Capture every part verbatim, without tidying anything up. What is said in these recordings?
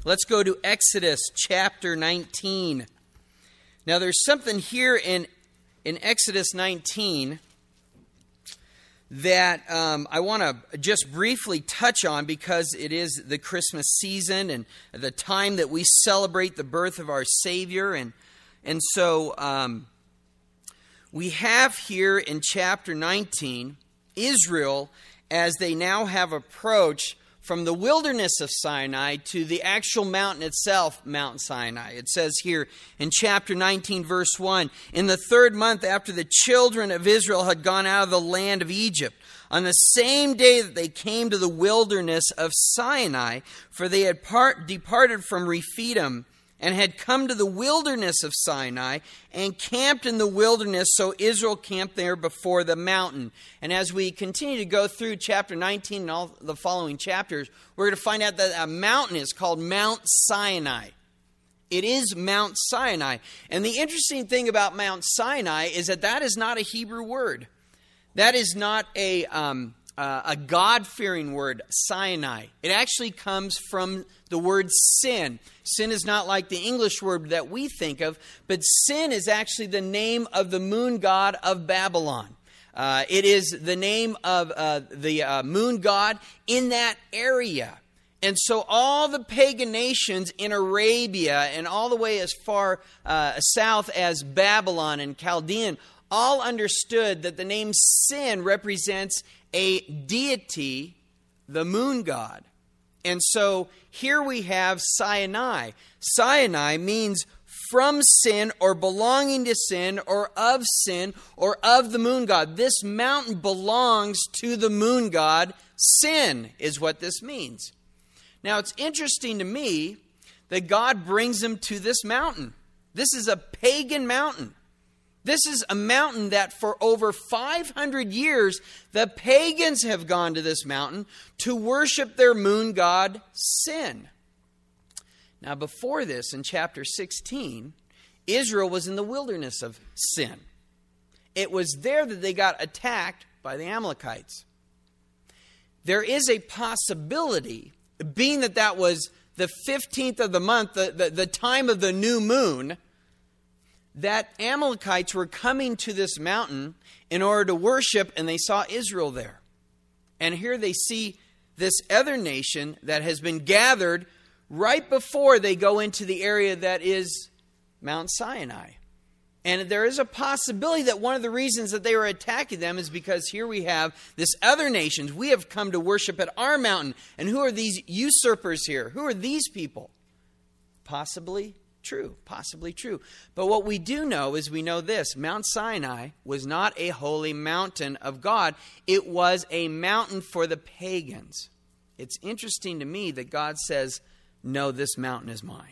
Let's go to Exodus chapter nineteen. Now there's something here in, in Exodus nineteen that um, I want to just briefly touch on because it is the Christmas season and the time that we celebrate the birth of our Savior. And, and so um, we have here in chapter nineteen, Israel, as they now have approached from the wilderness of Sinai to the actual mountain itself, Mount Sinai. It says here in chapter nineteen, verse one, "In the third month after the children of Israel had gone out of the land of Egypt, on the same day that they came to the wilderness of Sinai, for they had part, departed from Rephidim, and had come to the wilderness of Sinai and camped in the wilderness, so Israel camped there before the mountain." And as we continue to go through chapter nineteen and all the following chapters, we're going to find out that a mountain is called Mount Sinai. It is Mount Sinai. And the interesting thing about Mount Sinai is that that is not a Hebrew word. That is not a um, uh, a God-fearing word, Sinai. It actually comes from the word sin. Sin is not like the English word that we think of, but sin is actually the name of the moon god of Babylon. Uh, it is the name of uh, the uh, moon god in that area. And so all the pagan nations in Arabia and all the way as far uh, south as Babylon and Chaldean all understood that the name Sin represents a deity, the moon god. And so here we have Sinai. Sinai means from sin or belonging to sin or of sin or of the moon god. This mountain belongs to the moon god. Sin is what this means. Now it's interesting to me that God brings them to this mountain. This is a pagan mountain. This is a mountain that for over five hundred years, the pagans have gone to this mountain to worship their moon god, Sin. Now, before this, in chapter sixteen, Israel was in the wilderness of Sin. It was there that they got attacked by the Amalekites. There is a possibility, being that that was the fifteenth of the month, the, the, the time of the new moon, that Amalekites were coming to this mountain in order to worship, and they saw Israel there. And here they see this other nation that has been gathered right before they go into the area that is Mount Sinai. And there is a possibility that one of the reasons that they were attacking them is because here we have this other nations. We have come to worship at our mountain. And who are these usurpers here? Who are these people? Possibly true, possibly true. But what we do know is we know this. Mount Sinai was not a holy mountain of God. It was a mountain for the pagans. It's interesting to me that God says, no, this mountain is mine.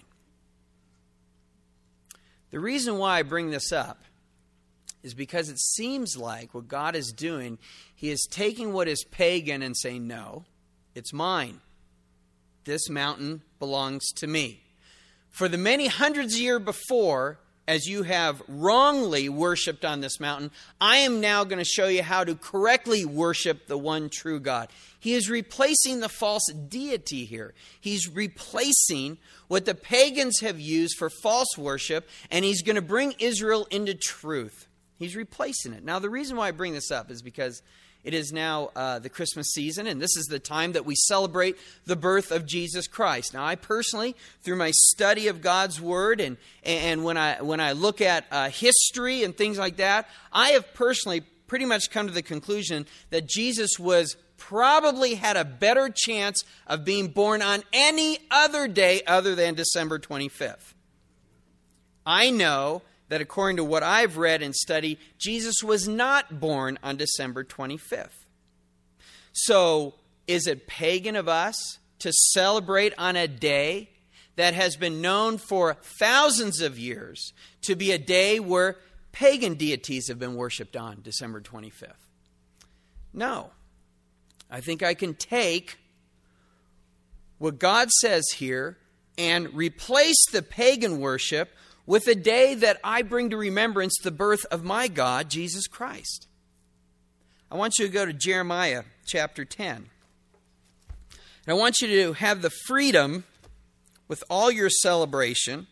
The reason why I bring this up is because it seems like what God is doing, He is taking what is pagan and saying, no, it's mine. This mountain belongs to me. For the many hundreds of years before, as you have wrongly worshipped on this mountain, I am now going to show you how to correctly worship the one true God. He is replacing the false deity here. He's replacing what the pagans have used for false worship, and He's going to bring Israel into truth. He's replacing it. Now, the reason why I bring this up is because it is now uh, the Christmas season, and this is the time that we celebrate the birth of Jesus Christ. Now, I personally, through my study of God's Word, and and when I when I look at uh, history and things like that, I have personally pretty much come to the conclusion that Jesus was probably had a better chance of being born on any other day other than December twenty-fifth. I know that according to what I've read and studied, Jesus was not born on December twenty-fifth. So, is it pagan of us to celebrate on a day that has been known for thousands of years to be a day where pagan deities have been worshipped on December twenty-fifth? No. I think I can take what God says here and replace the pagan worship with a day that I bring to remembrance the birth of my God, Jesus Christ. I want you to go to Jeremiah chapter ten. And I want you to have the freedom with all your celebration,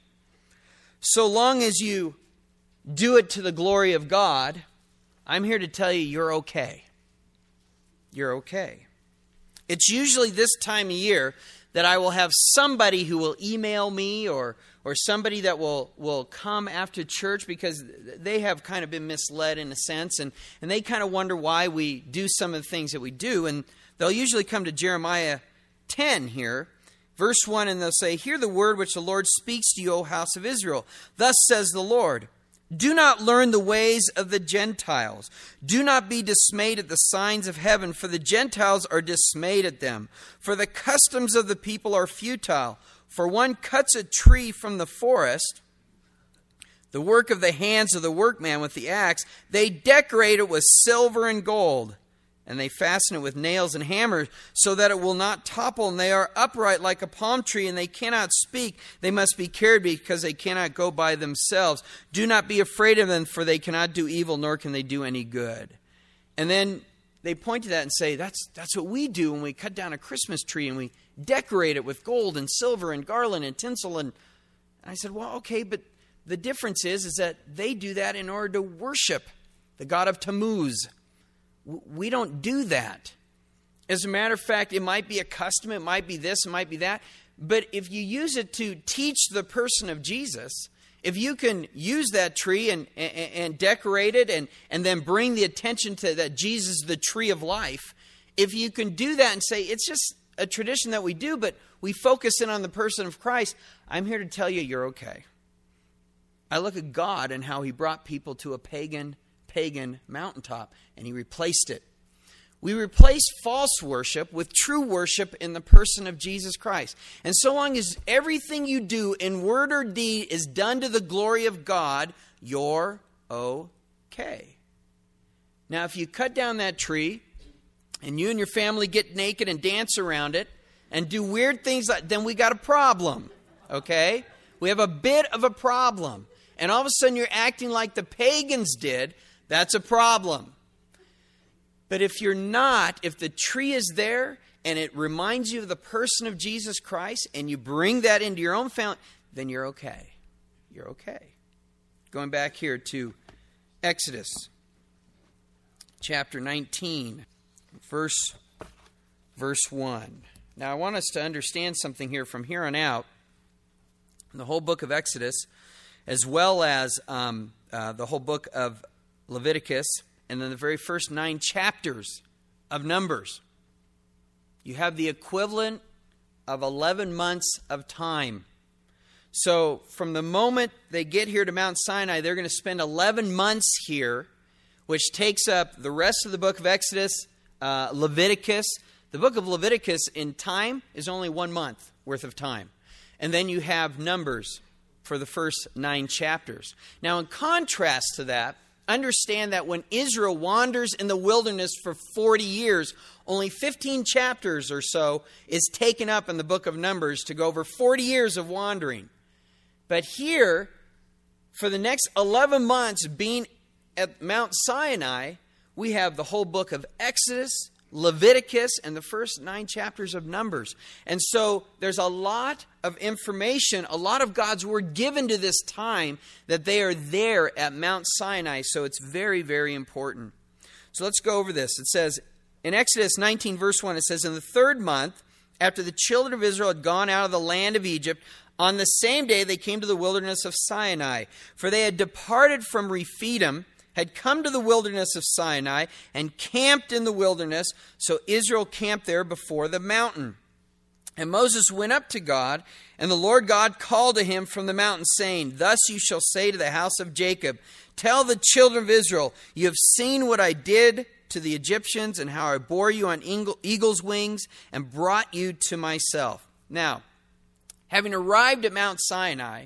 so long as you do it to the glory of God, I'm here to tell you you're okay. You're okay. It's usually this time of year that I will have somebody who will email me or or somebody that will, will come after church because they have kind of been misled in a sense, and, and they kind of wonder why we do some of the things that we do. And they'll usually come to Jeremiah ten here, verse one, and they'll say, "Hear the word which the Lord speaks to you, O house of Israel. Thus says the Lord, do not learn the ways of the Gentiles. Do not be dismayed at the signs of heaven, for the Gentiles are dismayed at them. For the customs of the people are futile. For one cuts a tree from the forest, the work of the hands of the workman with the axe. They decorate it with silver and gold, and they fasten it with nails and hammers so that it will not topple. And they are upright like a palm tree, and they cannot speak. They must be carried because they cannot go by themselves. Do not be afraid of them, for they cannot do evil, nor can they do any good." And then they point to that and say, that's that's what we do when we cut down a Christmas tree and we decorate it with gold and silver and garland and tinsel. And, and I said, well, okay, but the difference is, is that they do that in order to worship the god of Tammuz. We don't do that. As a matter of fact, it might be a custom, it might be this, it might be that. But if you use it to teach the person of Jesus, if you can use that tree and, and, and decorate it and, and then bring the attention to that Jesus is the tree of life, if you can do that and say, it's just a tradition that we do, but we focus in on the person of Christ, I'm here to tell you you're okay. I look at God and how he brought people to a pagan pagan mountaintop, and he replaced it. We replace false worship with true worship in the person of Jesus Christ. And so long as everything you do in word or deed is done to the glory of God, you're okay. Now, if you cut down that tree and you and your family get naked and dance around it and do weird things, like, then we got a problem, okay? We have a bit of a problem. And all of a sudden you're acting like the pagans did. That's a problem. But if you're not, if the tree is there and it reminds you of the person of Jesus Christ and you bring that into your own family, then you're okay. You're okay. Going back here to Exodus chapter nineteen, verse, verse one. Now I want us to understand something here from here on out. In the whole book of Exodus, as well as um, uh, the whole book of Leviticus, and then the very first nine chapters of Numbers, you have the equivalent of eleven months of time. So from the moment they get here to Mount Sinai, they're going to spend eleven months here, which takes up the rest of the book of Exodus, uh, Leviticus. The book of Leviticus in time is only one month worth of time. And then you have Numbers for the first nine chapters. Now, in contrast to that, understand that when Israel wanders in the wilderness for forty years, only fifteen chapters or so is taken up in the book of Numbers to go over forty years of wandering. But here, for the next eleven months being at Mount Sinai, we have the whole book of Exodus, Leviticus, and the first nine chapters of Numbers. And so there's a lot of information, a lot of God's word given to this time that they are there at Mount Sinai. So it's very, very important. So let's go over this. It says in Exodus nineteen, verse one, it says, "In the third month, after the children of Israel had gone out of the land of Egypt, on the same day they came to the wilderness of Sinai. For they had departed from Rephidim, had come to the wilderness of Sinai, and camped in the wilderness. So Israel camped there before the mountain. And Moses went up to God, and the Lord God called to him from the mountain, saying, Thus you shall say to the house of Jacob, Tell the children of Israel, you have seen what I did to the Egyptians, and how I bore you on eagle's wings, and brought you to myself." Now, having arrived at Mount Sinai,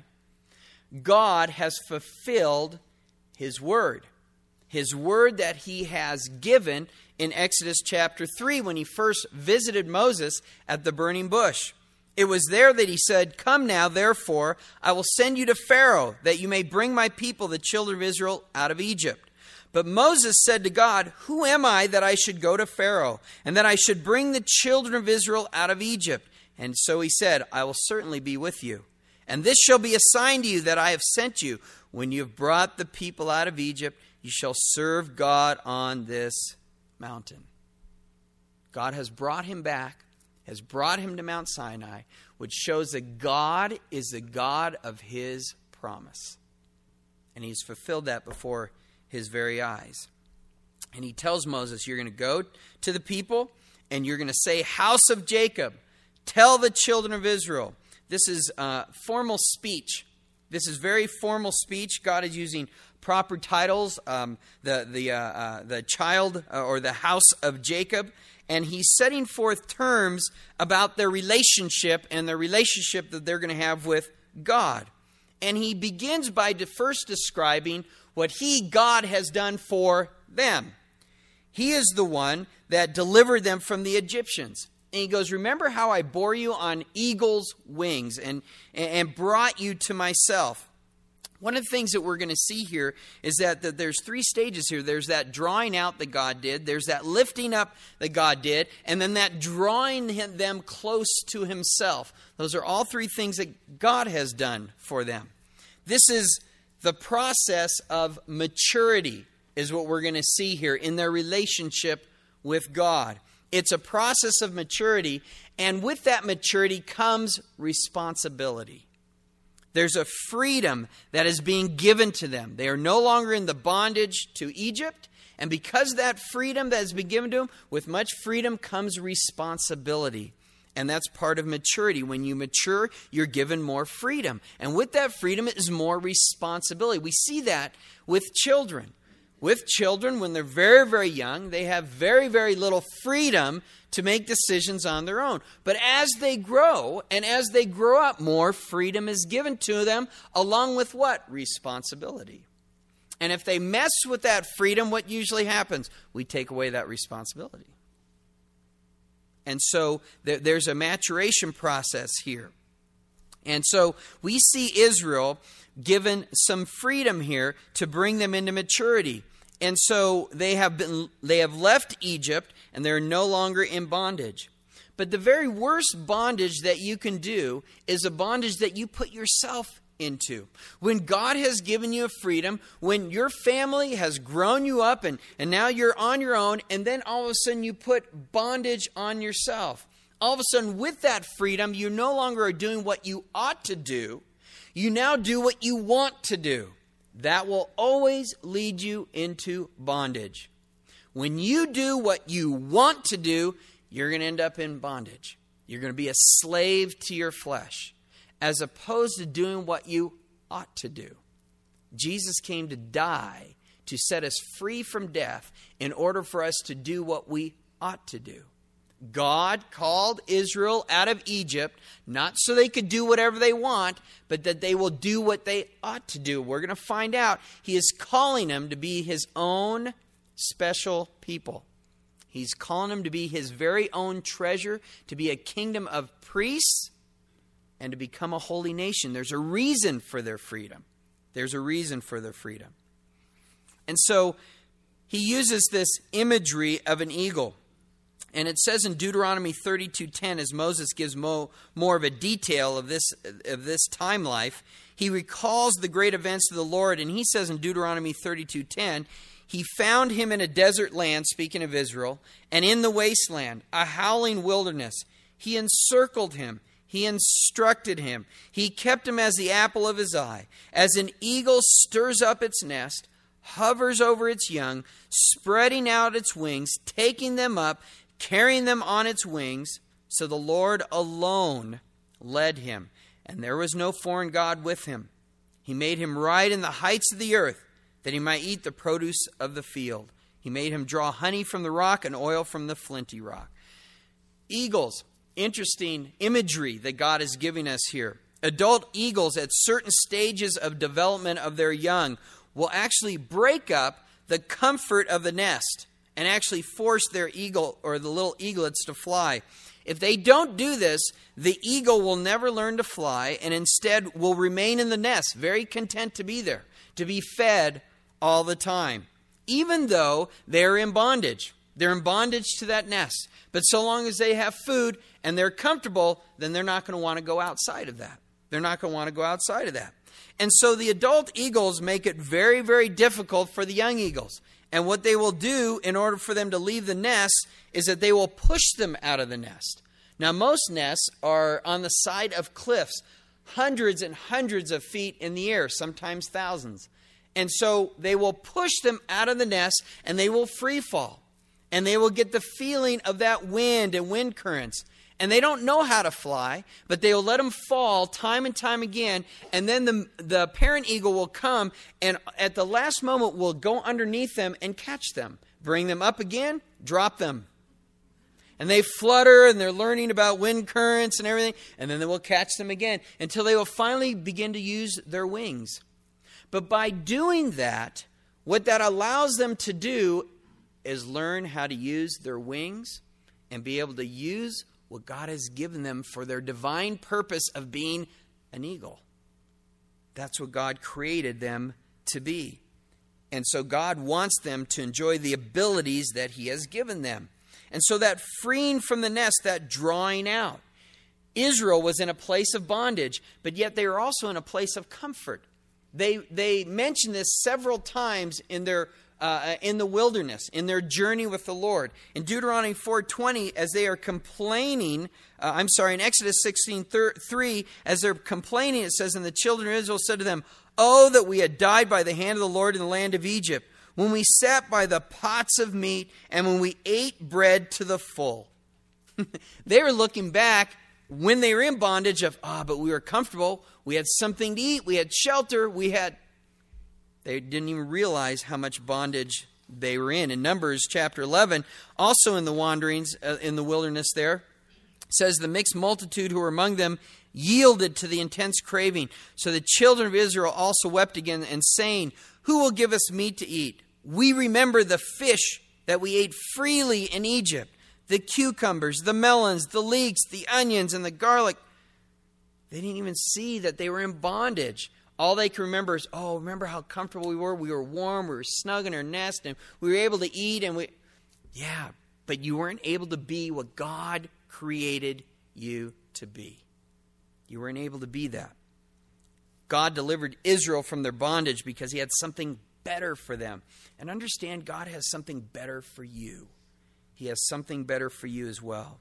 God has fulfilled his word. His word that he has given in Exodus chapter three when he first visited Moses at the burning bush. It was there that he said, "Come now, therefore, I will send you to Pharaoh, that you may bring my people, the children of Israel, out of Egypt." But Moses said to God, "Who am I that I should go to Pharaoh, and that I should bring the children of Israel out of Egypt?" And so he said, I will certainly be with you. And this shall be a sign to you that I have sent you. When you have brought the people out of Egypt, you shall serve God on this mountain. God has brought him back, has brought him to Mount Sinai, which shows that God is the God of his promise. And he's fulfilled that before his very eyes. And he tells Moses, you're going to go to the people and you're going to say, House of Jacob, tell the children of Israel. This is uh, formal speech. This is very formal speech. God is using proper titles, um, the the uh, uh, the child uh, or the house of Jacob, and he's setting forth terms about their relationship and their relationship that they're going to have with God. And he begins by first describing what he, God, has done for them. He is the one that delivered them from the Egyptians. And he goes, remember how I bore you on eagle's wings and, and brought you to myself. One of the things that we're going to see here is that, that there's three stages here. There's that drawing out that God did. There's that lifting up that God did. And then that drawing him, them close to himself. Those are all three things that God has done for them. This is the process of maturity, is what we're going to see here in their relationship with God. It's a process of maturity, and with that maturity comes responsibility. There's a freedom that is being given to them. They are no longer in the bondage to Egypt, and because of that freedom that has been given to them, with much freedom comes responsibility. And that's part of maturity. When you mature, you're given more freedom. And with that freedom is more responsibility. We see that with children. With children, when they're very, very young, they have very, very little freedom to make decisions on their own. But as they grow, and as they grow up, more freedom is given to them, along with what? Responsibility. And if they mess with that freedom, what usually happens? We take away that responsibility. And so th- there's a maturation process here. And so we see Israel given some freedom here to bring them into maturity. And so they have been they have left Egypt and they're no longer in bondage. But the very worst bondage that you can do is a bondage that you put yourself into. When God has given you a freedom, when your family has grown you up and, and now you're on your own, and then all of a sudden you put bondage on yourself. All of a sudden with that freedom, you no longer are doing what you ought to do. You now do what you want to do. That will always lead you into bondage. When you do what you want to do, you're going to end up in bondage. You're going to be a slave to your flesh, as opposed to doing what you ought to do. Jesus came to die to set us free from death in order for us to do what we ought to do. God called Israel out of Egypt, not so they could do whatever they want, but that they will do what they ought to do. We're going to find out He is calling them to be His own special people. He's calling them to be His very own treasure, to be a kingdom of priests, and to become a holy nation. There's a reason for their freedom. There's a reason for their freedom. And so He uses this imagery of an eagle. And it says in Deuteronomy thirty-two ten, as Moses gives mo, more of a detail of this, of this time life, he recalls the great events of the Lord. And he says in Deuteronomy thirty-two ten, He found him in a desert land, speaking of Israel, and in the wasteland, a howling wilderness. He encircled him. He instructed him. He kept him as the apple of his eye. As an eagle stirs up its nest, hovers over its young, spreading out its wings, taking them up, carrying them on its wings. So the Lord alone led him, and there was no foreign god with him. He made him ride in the heights of the earth, that he might eat the produce of the field. He made him draw honey from the rock and oil from the flinty rock. Eagles, interesting imagery that God is giving us here. Adult eagles at certain stages of development of their young will actually break up the comfort of the nest and actually force their eagle or the little eaglets to fly. If they don't do this, the eagle will never learn to fly and instead will remain in the nest, very content to be there, to be fed all the time, even though they're in bondage. They're in bondage to that nest. But so long as they have food and they're comfortable, then they're not going to want to go outside of that. They're not going to want to go outside of that. And so the adult eagles make it very, very difficult for the young eagles. And what they will do in order for them to leave the nest is that they will push them out of the nest. Now, most nests are on the side of cliffs, hundreds and hundreds of feet in the air, sometimes thousands. And so they will push them out of the nest and they will free fall. And they will get the feeling of that wind and wind currents. And they don't know how to fly, but they will let them fall time and time again. And then the, the parent eagle will come and at the last moment will go underneath them and catch them. Bring them up again, drop them. And they flutter and they're learning about wind currents and everything. And then they will catch them again until they will finally begin to use their wings. But by doing that, what that allows them to do is learn how to use their wings and be able to use what God has given them for their divine purpose of being an eagle. That's what God created them to be. And so God wants them to enjoy the abilities that He has given them. And so that freeing from the nest, that drawing out. Israel was in a place of bondage, but yet they were also in a place of comfort. They, they mention this several times in their Uh, in the wilderness, in their journey with the Lord. In Deuteronomy four twenty, as they are complaining, uh, I'm sorry, in Exodus sixteen three, as they're complaining, it says, "And the children of Israel said to them, Oh, that we had died by the hand of the Lord in the land of Egypt, when we sat by the pots of meat, and when we ate bread to the full." They were looking back when they were in bondage of, ah, oh, but we were comfortable, we had something to eat, we had shelter, we had... They didn't even realize how much bondage they were in. In Numbers chapter eleven, also in the wanderings uh, in the wilderness there, says, "The mixed multitude who were among them yielded to the intense craving. So the children of Israel also wept again and saying, Who will give us meat to eat? We remember the fish that we ate freely in Egypt, the cucumbers, the melons, the leeks, the onions, and the garlic." They didn't even see that they were in bondage. All they can remember is, oh, remember how comfortable we were? We were warm, we were snug in our nest, and we were able to eat. And we, yeah, but you weren't able to be what God created you to be. You weren't able to be that. God delivered Israel from their bondage because He had something better for them. And understand, God has something better for you. He has something better for you as well.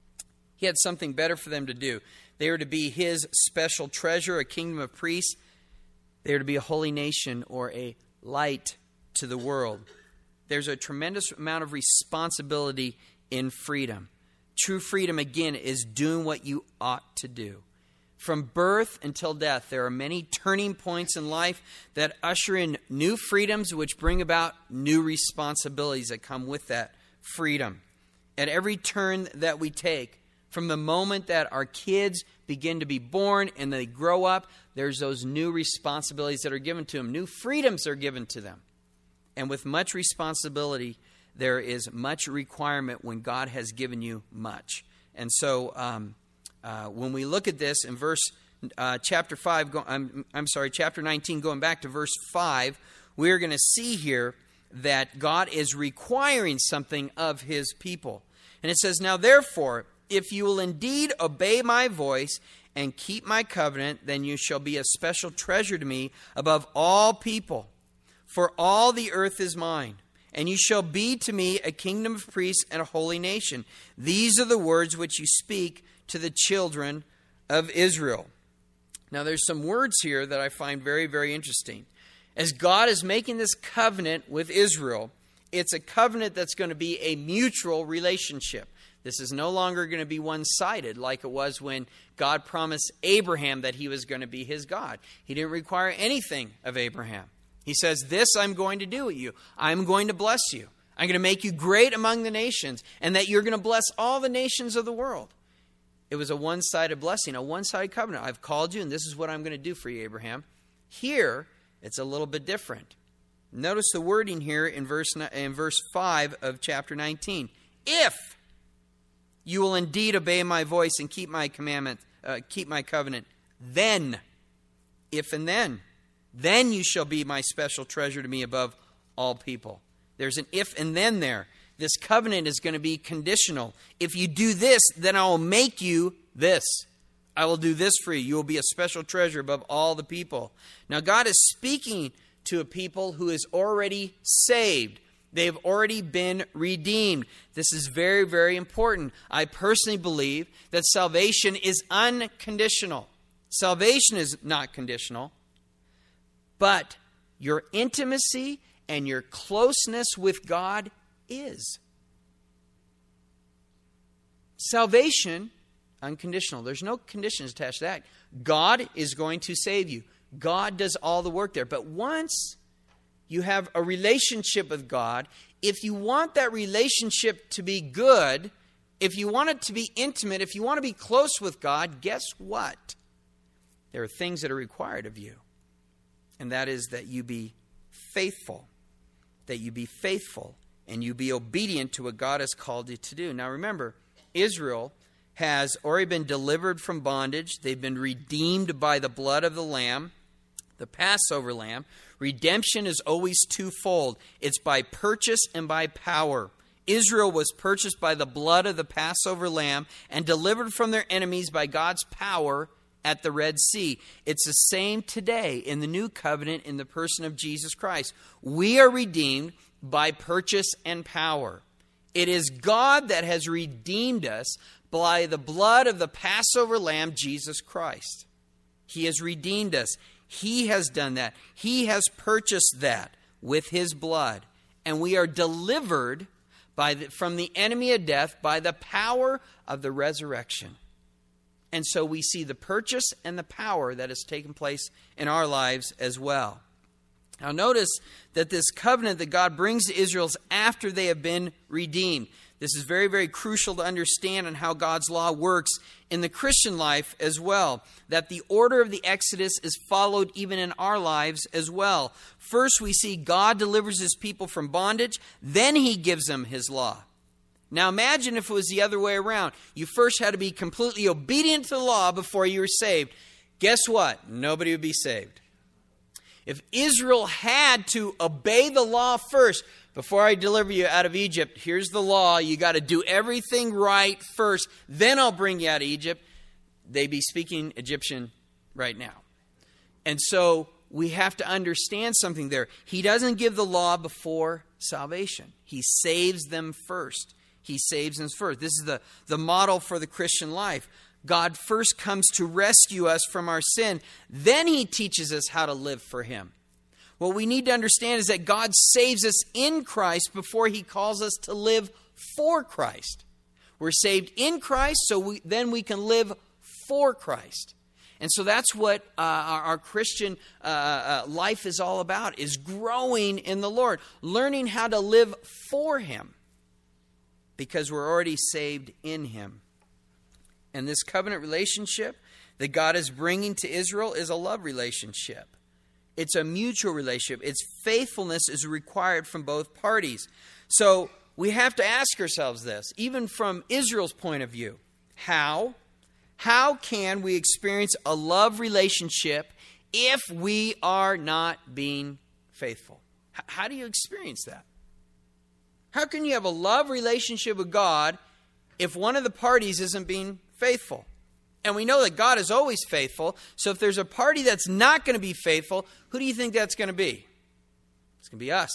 He had something better for them to do. They were to be His special treasure, a kingdom of priests. They are to be a holy nation or a light to the world. There's a tremendous amount of responsibility in freedom. True freedom, again, is doing what you ought to do. From birth until death, there are many turning points in life that usher in new freedoms, which bring about new responsibilities that come with that freedom. At every turn that we take, from the moment that our kids begin to be born and they grow up, there's those new responsibilities that are given to them. New freedoms are given to them. And with much responsibility, there is much requirement when God has given you much. And so um, uh, when we look at this in verse uh, chapter five, go, I'm, I'm sorry, chapter nineteen, going back to verse five, we're going to see here that God is requiring something of His people. And it says, "Now therefore, if you will indeed obey my voice and keep my covenant, then you shall be a special treasure to me above all people. For all the earth is mine, and you shall be to me a kingdom of priests and a holy nation. These are the words which you speak to the children of Israel." Now there's some words here that I find very, very interesting. As God is making this covenant with Israel, it's a covenant that's going to be a mutual relationship. This is no longer going to be one-sided like it was when God promised Abraham that He was going to be his God. He didn't require anything of Abraham. He says, "This I'm going to do with you. I'm going to bless you. I'm going to make you great among the nations, and that you're going to bless all the nations of the world." It was a one-sided blessing, a one-sided covenant. I've called you, and this is what I'm going to do for you, Abraham. Here, it's a little bit different. Notice the wording here in verse in verse five of chapter nineteen. If you will indeed obey my voice and keep my commandment, uh, keep my covenant, then, if and then, then you shall be my special treasure to me above all people. There's an if and then there. This covenant is going to be conditional. If you do this, then I will make you this. I will do this for you. You will be a special treasure above all the people. Now, God is speaking to a people who is already saved. They have already been redeemed. This is very, very important. I personally believe that salvation is unconditional. Salvation is not conditional, but your intimacy and your closeness with God is. Salvation, unconditional. There's no conditions attached to that. God is going to save you. God does all the work there. But once you have a relationship with God, if you want that relationship to be good, if you want it to be intimate, if you want to be close with God, guess what? There are things that are required of you. And that is that you be faithful. That you be faithful and you be obedient to what God has called you to do. Now remember, Israel has already been delivered from bondage. They've been redeemed by the blood of the Lamb, the Passover Lamb. Redemption is always twofold. It's by purchase and by power. Israel was purchased by the blood of the Passover Lamb and delivered from their enemies by God's power at the Red Sea. It's the same today in the new covenant in the person of Jesus Christ. We are redeemed by purchase and power. It is God that has redeemed us by the blood of the Passover Lamb, Jesus Christ. He has redeemed us. He has done that. He has purchased that with his blood. And we are delivered by the, from the enemy of death by the power of the resurrection. And so we see the purchase and the power that has taken place in our lives as well. Now notice that this covenant that God brings to Israel is after they have been redeemed. This is very, very crucial to understand on how God's law works in the Christian life as well. That the order of the Exodus is followed even in our lives as well. First we see God delivers his people from bondage, then he gives them his law. Now imagine if it was the other way around. You first had to be completely obedient to the law before you were saved. Guess what? Nobody would be saved. If Israel had to obey the law first, before I deliver you out of Egypt, here's the law. You got to do everything right first. Then I'll bring you out of Egypt. They'd be speaking Egyptian right now. And so we have to understand something there. He doesn't give the law before salvation. He saves them first. He saves them first. This is the, the model for the Christian life. God first comes to rescue us from our sin. Then he teaches us how to live for him. What we need to understand is that God saves us in Christ before he calls us to live for Christ. We're saved in Christ, so we, then we can live for Christ. And so that's what uh, our, our Christian uh, uh, life is all about, is growing in the Lord, learning how to live for him, because we're already saved in him. And this covenant relationship that God is bringing to Israel is a love relationship. It's a mutual relationship. Its faithfulness is required from both parties. So we have to ask ourselves this, even from Israel's point of view. How? How can we experience a love relationship if we are not being faithful? H- how do you experience that? How can you have a love relationship with God if one of the parties isn't being faithful? And we know that God is always faithful. So if there's a party that's not going to be faithful, who do you think that's going to be? It's going to be us.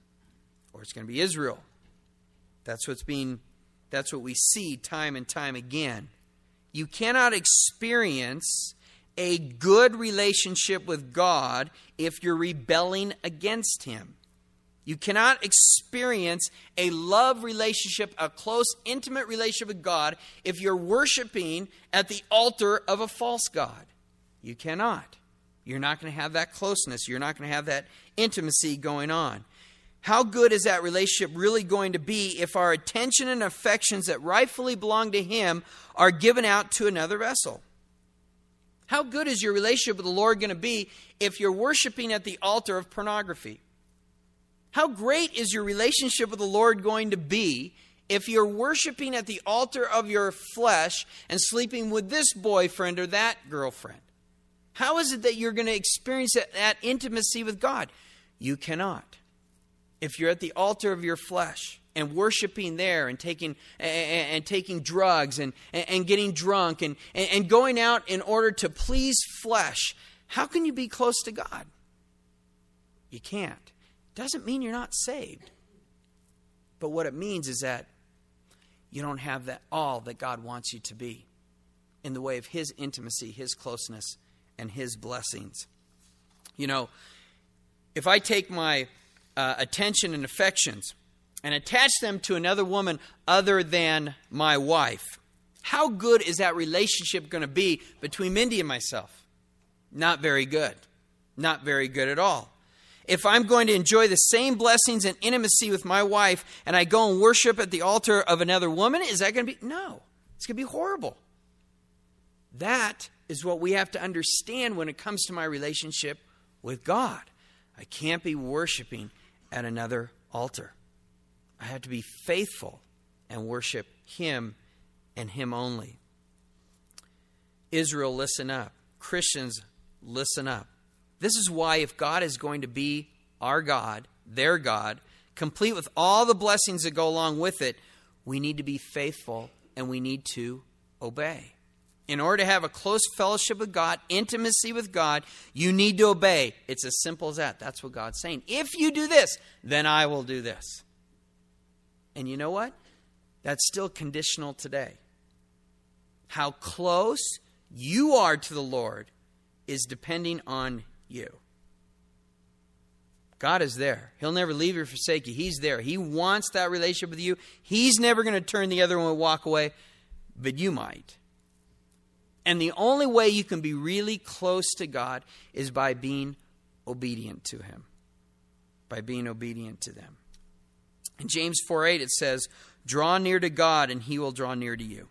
Or it's going to be Israel. That's what's being, that's what we see time and time again. You cannot experience a good relationship with God if you're rebelling against him. You cannot experience a love relationship, a close, intimate relationship with God if you're worshiping at the altar of a false god. You cannot. You're not going to have that closeness. You're not going to have that intimacy going on. How good is that relationship really going to be if our attention and affections that rightfully belong to him are given out to another vessel? How good is your relationship with the Lord going to be if you're worshiping at the altar of pornography? How great is your relationship with the Lord going to be if you're worshiping at the altar of your flesh and sleeping with this boyfriend or that girlfriend? How is it that you're going to experience that, that intimacy with God? You cannot. If you're at the altar of your flesh, and worshiping there and taking and, and taking drugs and, and getting drunk and, and going out in order to please flesh, how can you be close to God? You can't. Doesn't mean you're not saved. But what it means is that you don't have that all that God wants you to be in the way of His intimacy, His closeness, and His blessings. You know, if I take my uh, attention and affections and attach them to another woman other than my wife, how good is that relationship going to be between Mindy and myself? Not very good. Not very good at all. If I'm going to enjoy the same blessings and intimacy with my wife and I go and worship at the altar of another woman, is that going to be? No. It's going to be horrible. That is what we have to understand when it comes to my relationship with God. I can't be worshiping at another altar. I have to be faithful and worship Him and Him only. Israel, listen up. Christians, listen up. This is why if God is going to be our God, their God, complete with all the blessings that go along with it, we need to be faithful and we need to obey. In order to have a close fellowship with God, intimacy with God, you need to obey. It's as simple as that. That's what God's saying. If you do this, then I will do this. And you know what? That's still conditional today. How close you are to the Lord is depending on you. God is there. He'll never leave you or forsake you. He's there. He wants that relationship with you. He's never going to turn the other one and walk away, but you might. And the only way you can be really close to God is by being obedient to Him. By being obedient to them. In James four eight it says, draw near to God and He will draw near to you.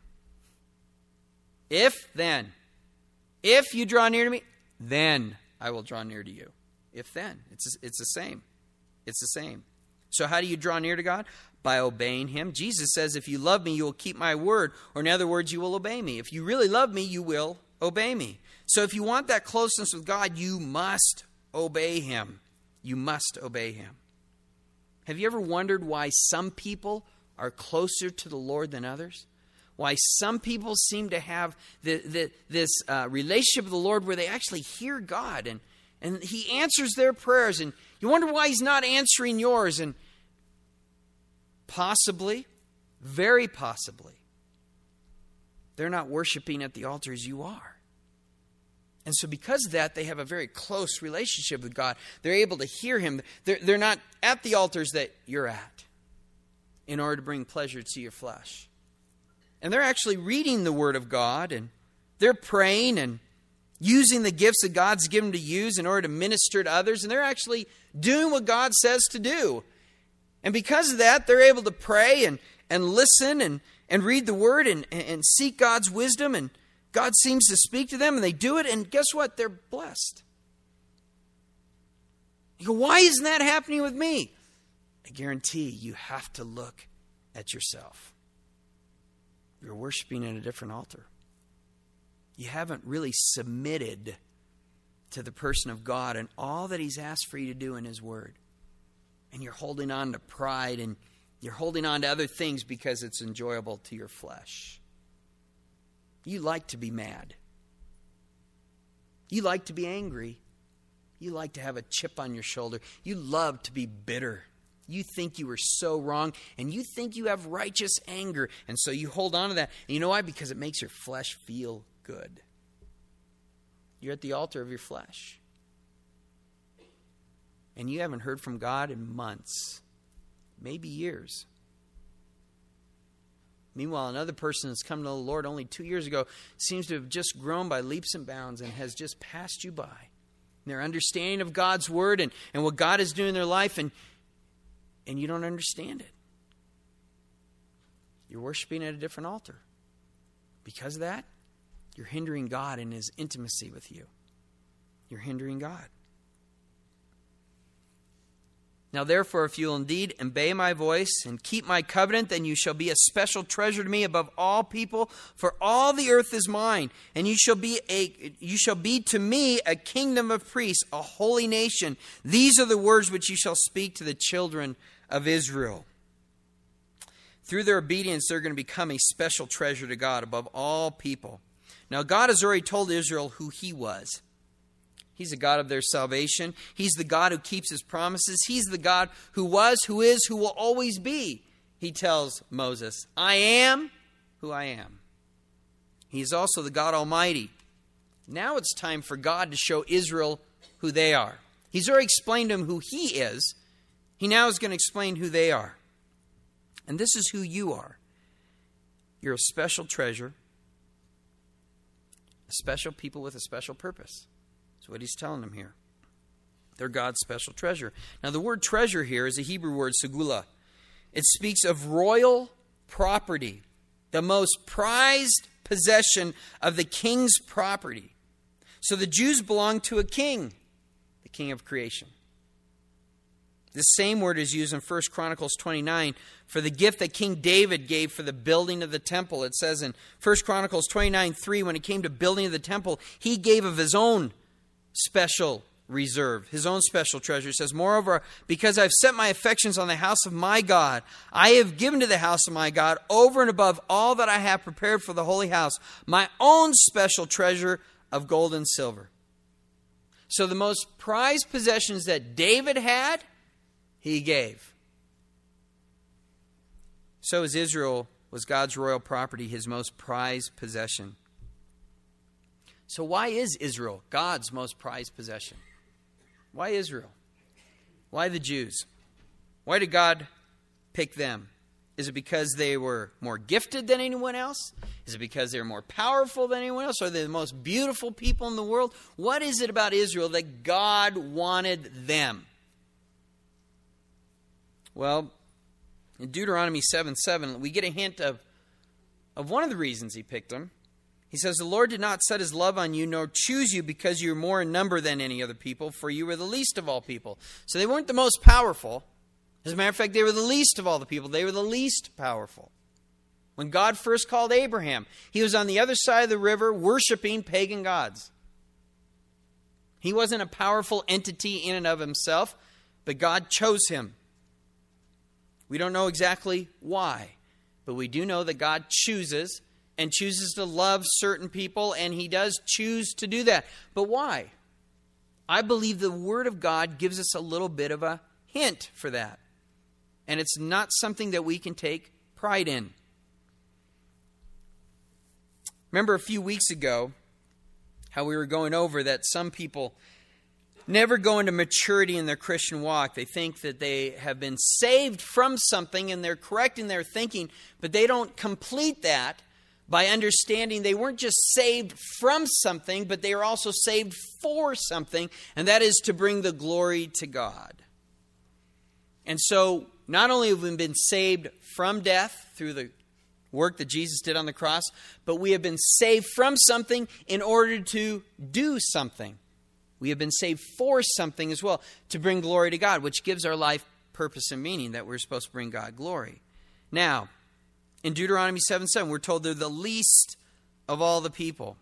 If then, if you draw near to me, then I will draw near to you. If then. It's, it's the same. It's the same. So how do you draw near to God? By obeying Him. Jesus says, if you love me, you will keep my word. Or in other words, you will obey me. If you really love me, you will obey me. So if you want that closeness with God, you must obey Him. You must obey Him. Have you ever wondered why some people are closer to the Lord than others? Why some people seem to have the, the, this uh, relationship with the Lord where they actually hear God and, and He answers their prayers. And you wonder why He's not answering yours. And possibly, very possibly, they're not worshiping at the altar as you are. And so because of that, they have a very close relationship with God. They're able to hear Him. They're, they're not at the altars that you're at in order to bring pleasure to your flesh. And they're actually reading the Word of God, and they're praying and using the gifts that God's given to use in order to minister to others, and they're actually doing what God says to do. And because of that, they're able to pray and, and listen and, and read the Word and, and seek God's wisdom, and God seems to speak to them, and they do it, and guess what? They're blessed. You go, why isn't that happening with me? I guarantee you have to look at yourself. You're worshiping at a different altar. You haven't really submitted to the person of God and all that He's asked for you to do in His Word. And you're holding on to pride and you're holding on to other things because it's enjoyable to your flesh. You like to be mad. You like to be angry. You like to have a chip on your shoulder. You love to be bitter. You think you are so wrong, and you think you have righteous anger, and so you hold on to that. And you know why? Because it makes your flesh feel good. You're at the altar of your flesh. And you haven't heard from God in months, maybe years. Meanwhile, another person that's come to the Lord only two years ago seems to have just grown by leaps and bounds and has just passed you by. And their understanding of God's Word and, and what God is doing in their life, and And you don't understand it. You're worshiping at a different altar. Because of that, you're hindering God in His intimacy with you. You're hindering God. Now therefore, if you will indeed obey my voice and keep my covenant, then you shall be a special treasure to me above all people, for all the earth is mine, and you shall be a you shall be to me a kingdom of priests, a holy nation. These are the words which you shall speak to the children of Israel. Through their obedience, they're going to become a special treasure to God above all people. Now, God has already told Israel who he was. He's the God of their salvation. He's the God who keeps his promises. He's the God who was, who is, who will always be. He tells Moses, I am who I am. He's also the God Almighty. Now it's time for God to show Israel who they are. He's already explained to them who he is. He now is going to explain who they are. And this is who you are. You're a special treasure, a special people with a special purpose. That's what he's telling them here. They're God's special treasure. Now, the word treasure here is a Hebrew word, segula. It speaks of royal property, the most prized possession of the king's property. So the Jews belonged to a king, the king of creation. The same word is used in First Chronicles twenty-nine for the gift that King David gave for the building of the temple. It says in First Chronicles twenty-nine three, when it came to building of the temple, he gave of his own special reserve, his own special treasure. It says, moreover, because I've set my affections on the house of my God, I have given to the house of my God over and above all that I have prepared for the holy house, my own special treasure of gold and silver. So the most prized possessions that David had, he gave. So as Israel was God's royal property, his most prized possession. So why is Israel God's most prized possession? Why Israel? Why the Jews? Why did God pick them? Is it because they were more gifted than anyone else? Is it because they were more powerful than anyone else? Are they the most beautiful people in the world? What is it about Israel that God wanted them? Well, in Deuteronomy seven seven, we get a hint of, of one of the reasons he picked them. He says, the Lord did not set his love on you, nor choose you because you were more in number than any other people, for you were the least of all people. So they weren't the most powerful. As a matter of fact, they were the least of all the people. They were the least powerful. When God first called Abraham, he was on the other side of the river worshiping pagan gods. He wasn't a powerful entity in and of himself, but God chose him. We don't know exactly why, but we do know that God chooses and chooses to love certain people, and he does choose to do that. But why? I believe the Word of God gives us a little bit of a hint for that. And it's not something that we can take pride in. Remember a few weeks ago how we were going over that some people never go into maturity in their Christian walk. They think that they have been saved from something and they're correct in their thinking, but they don't complete that by understanding they weren't just saved from something, but they are also saved for something, and that is to bring the glory to God. And so, not only have we been saved from death through the work that Jesus did on the cross, but we have been saved from something in order to do something. We have been saved for something as well, to bring glory to God, which gives our life purpose and meaning, that we're supposed to bring God glory. Now, in Deuteronomy seven seven, we're told they're the least of all the people.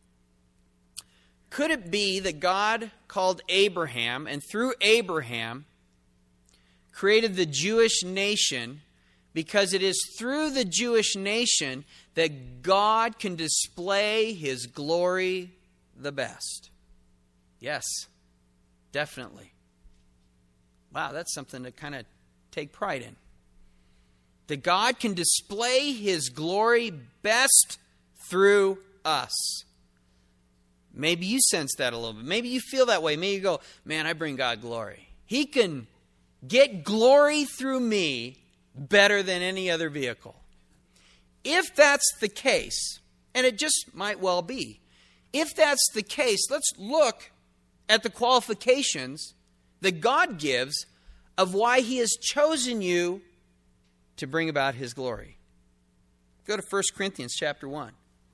Could it be that God called Abraham, and through Abraham created the Jewish nation, because it is through the Jewish nation that God can display his glory the best? Yes, definitely. Wow, that's something to kind of take pride in. That God can display his glory best through us. Maybe you sense that a little bit. Maybe you feel that way. Maybe you go, man, I bring God glory. He can get glory through me better than any other vehicle. If that's the case, and it just might well be, if that's the case, let's look at the qualifications that God gives of why he has chosen you to bring about his glory. Go to First Corinthians chapter one.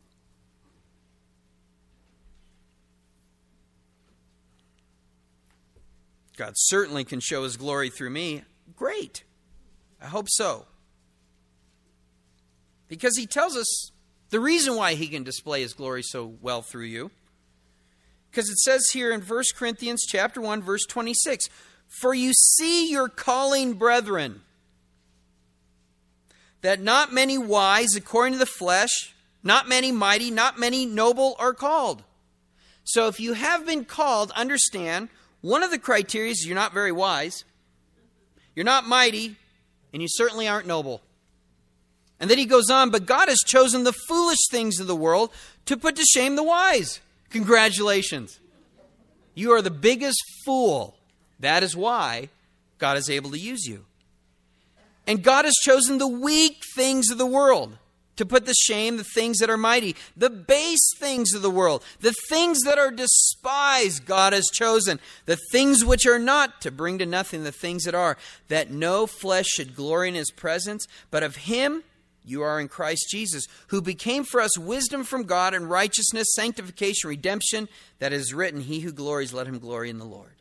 God certainly can show his glory through me. Great. I hope so. Because he tells us the reason why he can display his glory so well through you. Because it says here in First Corinthians chapter one, verse twenty-six, for you see your calling, brethren, that not many wise according to the flesh, not many mighty, not many noble are called. So if you have been called, understand, one of the criteria is you're not very wise, you're not mighty, and you certainly aren't noble. And then he goes on, but God has chosen the foolish things of the world to put to shame the wise. Congratulations. You are the biggest fool. That is why God is able to use you. And God has chosen the weak things of the world to put to shame the things that are mighty. The base things of the world, the things that are despised, God has chosen. The things which are not, to bring to nothing the things that are, that no flesh should glory in his presence, but of him you are in Christ Jesus, who became for us wisdom from God and righteousness, sanctification, redemption, that is written, he who glories, let him glory in the Lord.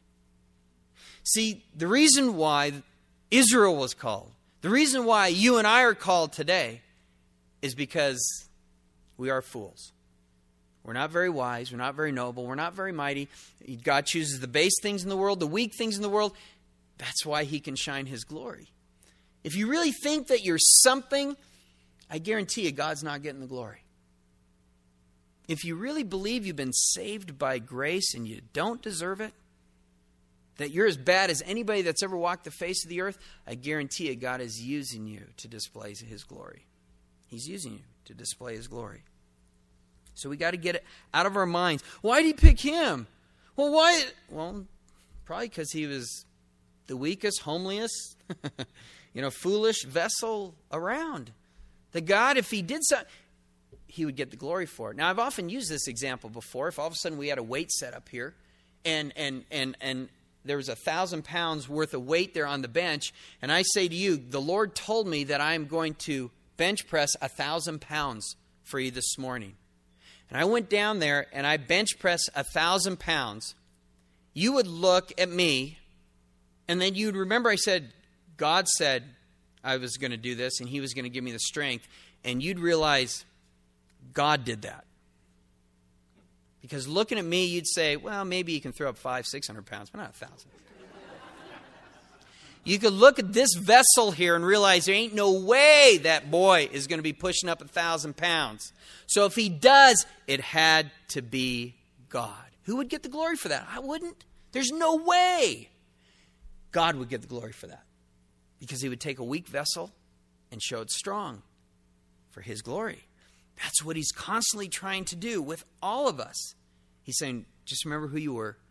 See, the reason why Israel was called, the reason why you and I are called today, is because we are fools. We're not very wise. We're not very noble. We're not very mighty. God chooses the base things in the world, the weak things in the world. That's why he can shine his glory. If you really think that you're something, I guarantee you God's not getting the glory. If you really believe you've been saved by grace and you don't deserve it, that you're as bad as anybody that's ever walked the face of the earth, I guarantee you God is using you to display his glory. He's using you to display his glory. So we got to get it out of our minds. Why did he pick him? Well, why? Well, probably because he was the weakest, homeliest, you know, foolish vessel around. The God, if he did something, he would get the glory for it. Now, I've often used this example before. If all of a sudden we had a weight set up here, and and and and there was a thousand pounds worth of weight there on the bench, and I say to you, the Lord told me that I'm going to bench press a thousand pounds for you this morning. And I went down there and I bench pressed a thousand pounds. You would look at me, and then you'd remember I said, God said I was going to do this, and he was going to give me the strength. And you'd realize God did that. Because looking at me, you'd say, well, maybe you can throw up five, six hundred pounds, but not a thousand. You could look at this vessel here and realize there ain't no way that boy is going to be pushing up a thousand pounds. So if he does, it had to be God. Who would get the glory for that? I wouldn't. There's no way. God would get the glory for that. Because he would take a weak vessel and show it strong for his glory. That's what he's constantly trying to do with all of us. He's saying, just remember who you were.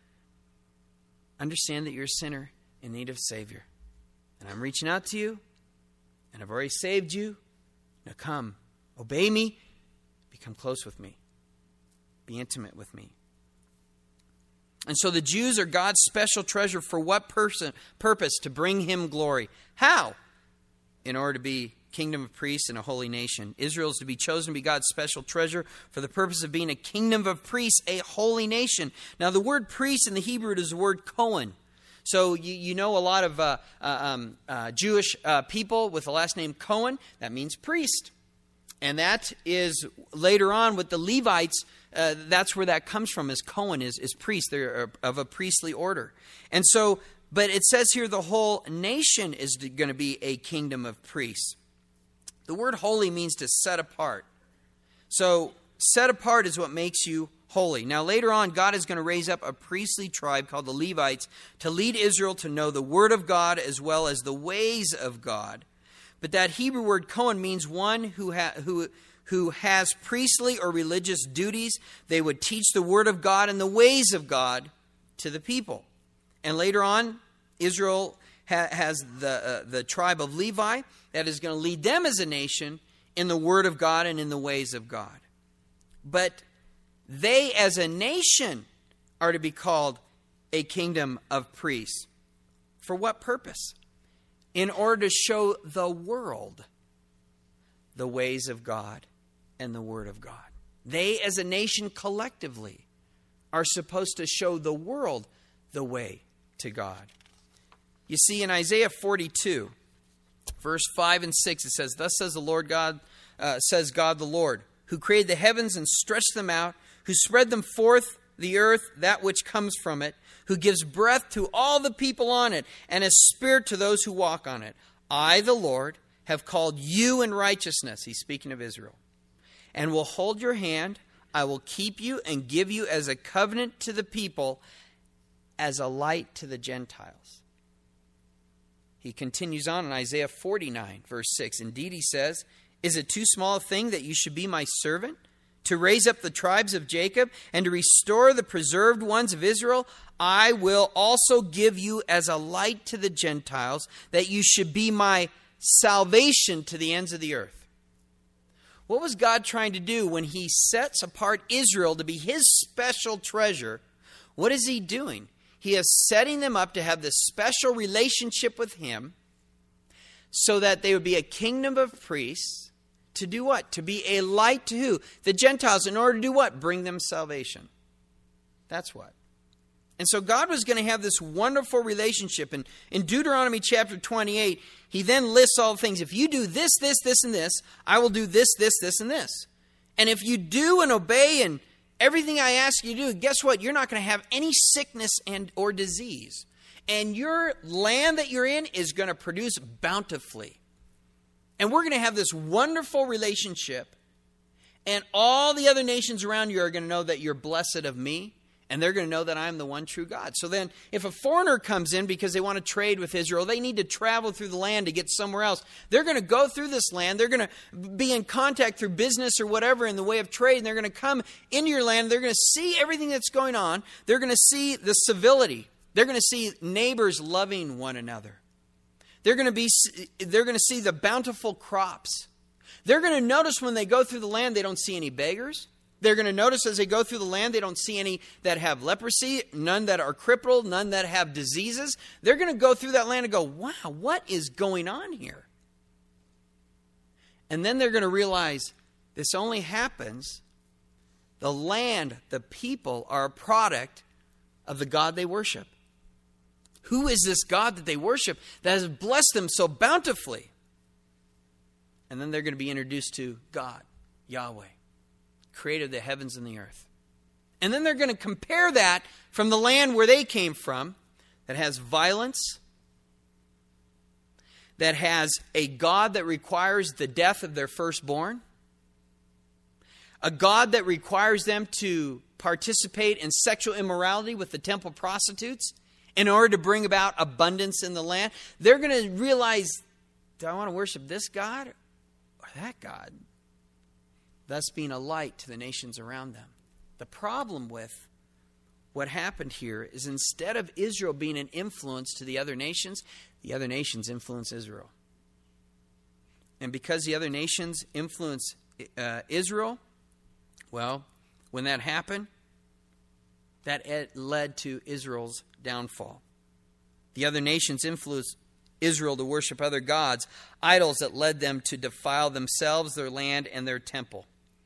Understand that you're a sinner in need of a Savior. And I'm reaching out to you, and I've already saved you. Now come, obey me, become close with me, be intimate with me. And so the Jews are God's special treasure for what person, purpose? To bring him glory. How? In order to be kingdom of priests and a holy nation. Israel is to be chosen to be God's special treasure for the purpose of being a kingdom of priests, a holy nation. Now the word priest in the Hebrew is the word Cohen. So you, you know a lot of uh, uh, um, uh, Jewish uh, people with the last name Cohen. That means priest. And that is later on with the Levites, uh, that's where that comes from, is Cohen, is, is priest. They're of a priestly order. And so, but it says here the whole nation is going to be a kingdom of priests. The word holy means to set apart. So set apart is what makes you holy. Now later on, God is going to raise up a priestly tribe called the Levites to lead Israel to know the word of God as well as the ways of God. But that Hebrew word Cohen means one who ha- who who has priestly or religious duties. They would teach the word of God and the ways of God to the people. And later on, Israel ha- has the uh, the tribe of Levi that is going to lead them as a nation in the word of God and in the ways of God. But they as a nation are to be called a kingdom of priests. For what purpose? In order to show the world the ways of God and the word of God. They as a nation collectively are supposed to show the world the way to God. You see, in Isaiah forty-two, verse five and six, it says, thus says the Lord God, uh, says God the Lord, who created the heavens and stretched them out, who spread them forth the earth, that which comes from it, who gives breath to all the people on it, and a spirit to those who walk on it. I, the Lord, have called you in righteousness. He's speaking of Israel. And will hold your hand. I will keep you and give you as a covenant to the people, as a light to the Gentiles. He continues on in Isaiah forty-nine, verse six. Indeed, he says, is it too small a thing that you should be my servant, to raise up the tribes of Jacob and to restore the preserved ones of Israel? I will also give you as a light to the Gentiles, that you should be my salvation to the ends of the earth. What was God trying to do when he sets apart Israel to be his special treasure? What is he doing? He is setting them up to have this special relationship with him so that they would be a kingdom of priests. To do what? To be a light to who? The Gentiles. In order to do what? Bring them salvation. That's what. And so God was going to have this wonderful relationship. And in Deuteronomy chapter twenty-eight, he then lists all the things. If you do this, this, this, and this, I will do this, this, this, and this. And if you do and obey and everything I ask you to do, guess what? You're not going to have any sickness and or disease. And your land that you're in is going to produce bountifully. And we're going to have this wonderful relationship. And all the other nations around you are going to know that you're blessed of me. And they're going to know that I'm the one true God. So then if a foreigner comes in because they want to trade with Israel, they need to travel through the land to get somewhere else. They're going to go through this land. They're going to be in contact through business or whatever in the way of trade. And they're going to come into your land. They're going to see everything that's going on. They're going to see the civility. They're going to see neighbors loving one another. They're going to be, they're going to see the bountiful crops. They're going to notice when they go through the land, they don't see any beggars. They're going to notice as they go through the land, they don't see any that have leprosy, none that are crippled, none that have diseases. They're going to go through that land and go, wow, what is going on here? And then they're going to realize this only happens, the land, the people are a product of the God they worship. Who is this God that they worship that has blessed them so bountifully? And then they're going to be introduced to God, Yahweh, creator of the heavens and the earth. And then they're going to compare that from the land where they came from, that has violence, that has a God that requires the death of their firstborn, a God that requires them to participate in sexual immorality with the temple prostitutes in order to bring about abundance in the land. They're going to realize, do I want to worship this God or that God? Thus being a light to the nations around them. The problem with what happened here is instead of Israel being an influence to the other nations, the other nations influence Israel. And because the other nations influence uh, Israel, well, when that happened, that led to Israel's downfall. The other nations influenced Israel to worship other gods, idols that led them to defile themselves, their land, and their temple.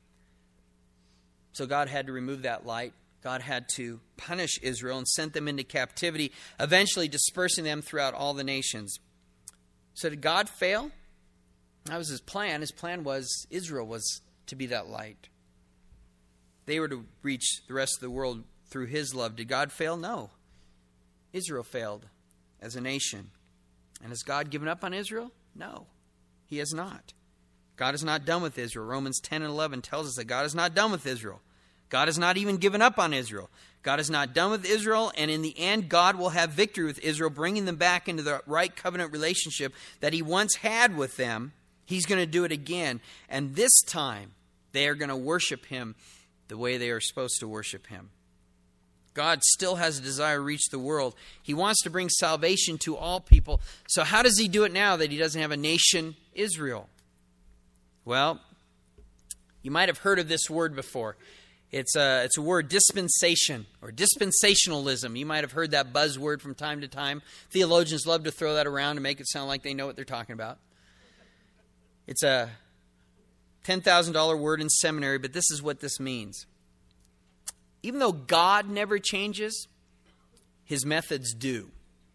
So God had to remove that light. God had to punish Israel and sent them into captivity, eventually dispersing them throughout all the nations. So did God fail? That was his plan. His plan was Israel was to be that light. They were to reach the rest of the world through his love. Did God fail? No. Israel failed as a nation. And has God given up on Israel? No, he has not. God is not done with Israel. Romans ten and eleven tells us that God is not done with Israel. God has not even given up on Israel. God is not done with Israel, and in the end, God will have victory with Israel, bringing them back into the right covenant relationship that he once had with them. He's going to do it again. And this time, they are going to worship him the way they are supposed to worship him. God still has a desire to reach the world. He wants to bring salvation to all people. So how does he do it now that he doesn't have a nation, Israel? Well, you might have heard of this word before. It's a, it's a word, dispensation or dispensationalism. You might have heard that buzzword from time to time. Theologians love to throw that around to make it sound like they know what they're talking about. It's a ten thousand dollars word in seminary, but this is what this means. Even though God never changes, his methods do.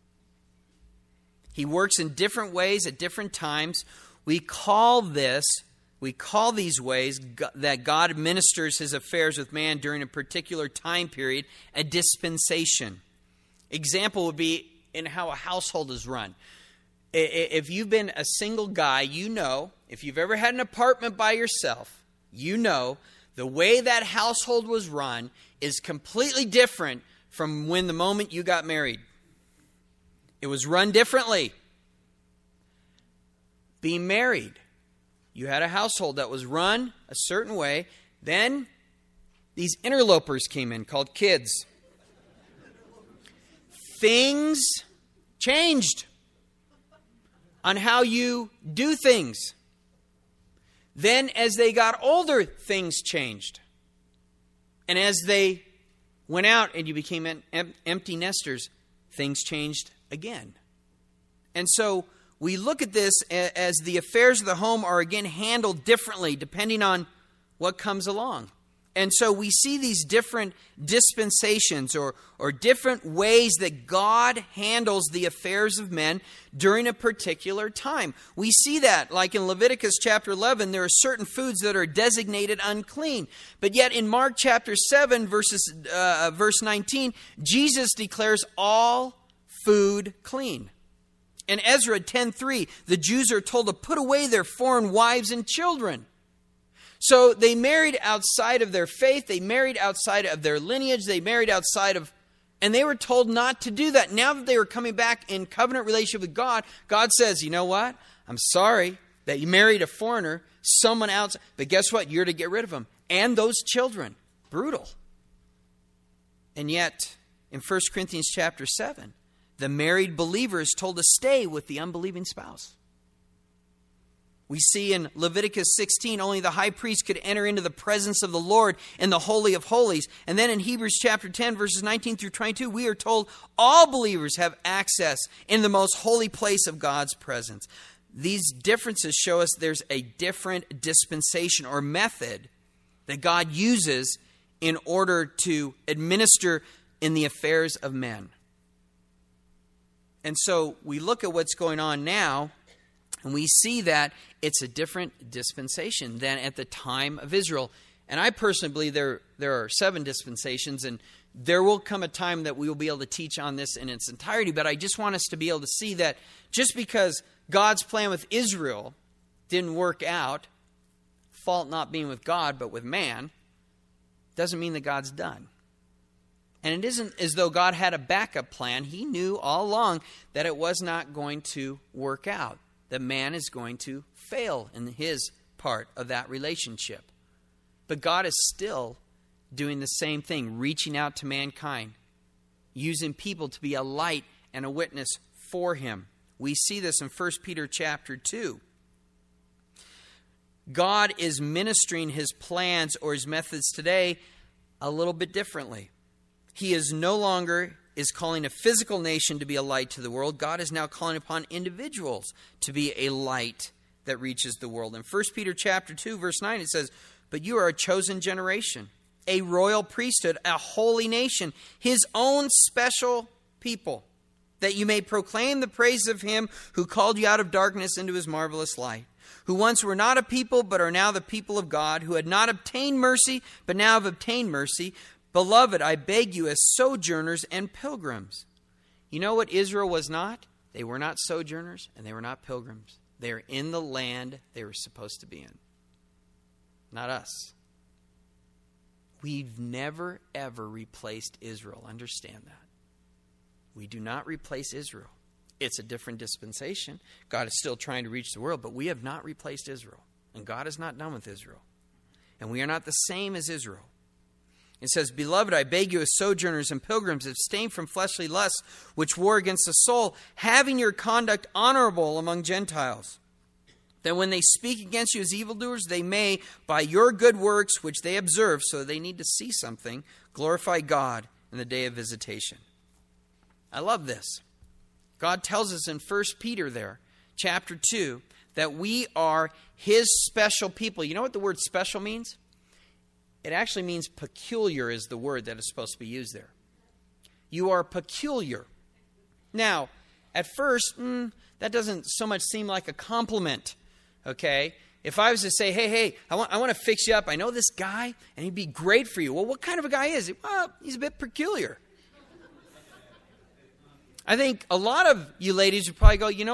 He works in different ways at different times. We call this, we call these ways that God administers his affairs with man during a particular time period a dispensation. Example would be in how a household is run. If you've been a single guy, you know, if you've ever had an apartment by yourself, you know the way that household was run is completely different from when the moment you got married. It was run differently. Being married, you had a household that was run a certain way. Then these interlopers came in called kids. Things changed on how you do things. Then as they got older, things changed. And as they went out and you became em- empty nesters, things changed again. And so we look at this as the affairs of the home are again handled differently depending on what comes along. And so we see these different dispensations or, or different ways that God handles the affairs of men during a particular time. We see that, like in Leviticus chapter eleven, there are certain foods that are designated unclean. But yet in Mark chapter seven, verses, uh, verse nineteen, Jesus declares all food clean. In Ezra ten three, the Jews are told to put away their foreign wives and children. So they married outside of their faith. They married outside of their lineage. They married outside of, and they were told not to do that. Now that they were coming back in covenant relationship with God, God says, you know what? I'm sorry that you married a foreigner, someone else, but guess what? You're to get rid of them. And those children. Brutal. And yet, in First Corinthians chapter seven, the married believer is told to stay with the unbelieving spouse. We see in Leviticus sixteen, only the high priest could enter into the presence of the Lord in the Holy of Holies. And then in Hebrews chapter ten, verses nineteen through twenty-two, we are told all believers have access in the most holy place of God's presence. These differences show us there's a different dispensation or method that God uses in order to administer in the affairs of men. And so we look at what's going on now, and we see that it's a different dispensation than at the time of Israel. And I personally believe there, there are seven dispensations, and there will come a time that we will be able to teach on this in its entirety. But I just want us to be able to see that just because God's plan with Israel didn't work out, fault not being with God but with man, doesn't mean that God's done. And it isn't as though God had a backup plan. He knew all along that it was not going to work out. That man is going to fail in his part of that relationship. But God is still doing the same thing, reaching out to mankind, using people to be a light and a witness for him. We see this in First Peter chapter two. God is ministering his plans or his methods today a little bit differently. He is no longer is calling a physical nation to be a light to the world. God is now calling upon individuals to be a light that reaches the world. In First Peter chapter two, verse nine, it says, "But you are a chosen generation, a royal priesthood, a holy nation, his own special people, that you may proclaim the praise of him who called you out of darkness into his marvelous light, who once were not a people, but are now the people of God, who had not obtained mercy, but now have obtained mercy. Beloved, I beg you as sojourners and pilgrims." You know what Israel was not? They were not sojourners and they were not pilgrims. They are in the land they were supposed to be in. Not us. We've never, ever replaced Israel. Understand that. We do not replace Israel. It's a different dispensation. God is still trying to reach the world, but we have not replaced Israel. And God is not done with Israel. And we are not the same as Israel. It says, "Beloved, I beg you as sojourners and pilgrims, abstain from fleshly lusts which war against the soul, having your conduct honorable among Gentiles, that when they speak against you as evildoers, they may, by your good works which they observe," so they need to see something, "glorify God in the day of visitation." I love this. God tells us in First Peter there, chapter two, that we are his special people. You know what the word special means? It actually means peculiar is the word that is supposed to be used there. You are peculiar. Now, at first, mm, that doesn't so much seem like a compliment, okay? If I was to say, hey, hey, I want, I want to fix you up. I know this guy, and he'd be great for you. Well, what kind of a guy is he? Well, he's a bit peculiar. I think a lot of you ladies would probably go, you know what?